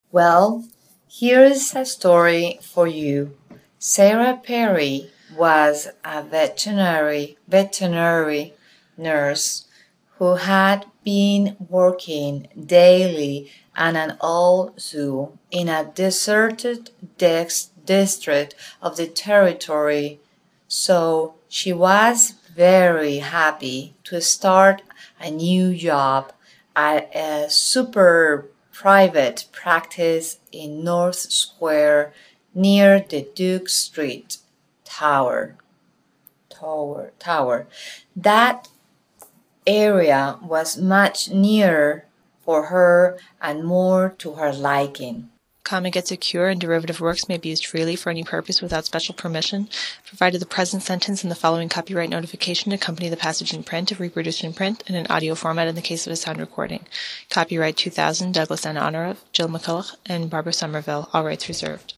Well, here's a story for you. Sarah Perry was a veterinary nurse who had been working daily at an old zoo in a deserted district of the territory. So she was very happy to start a new job at a super private practice in North Square near the Duke Street Tower. Tower. That area was much nearer for her and more to her liking. Common gets secure and derivative works may be used freely for any purpose without special permission, provided the present sentence and the following copyright notification accompany the passage in print if reproduced in print and in audio format in the case of a sound recording. Copyright 2000, Douglas N. Honor of Jill McCulloch and Barbara Somerville, all rights reserved.